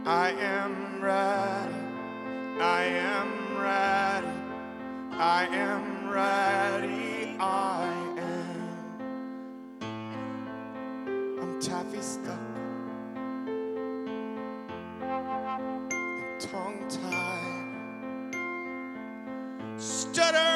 I am ready. I am ready. I am ready. I am. I'm taffy stuck and tongue tied, stutter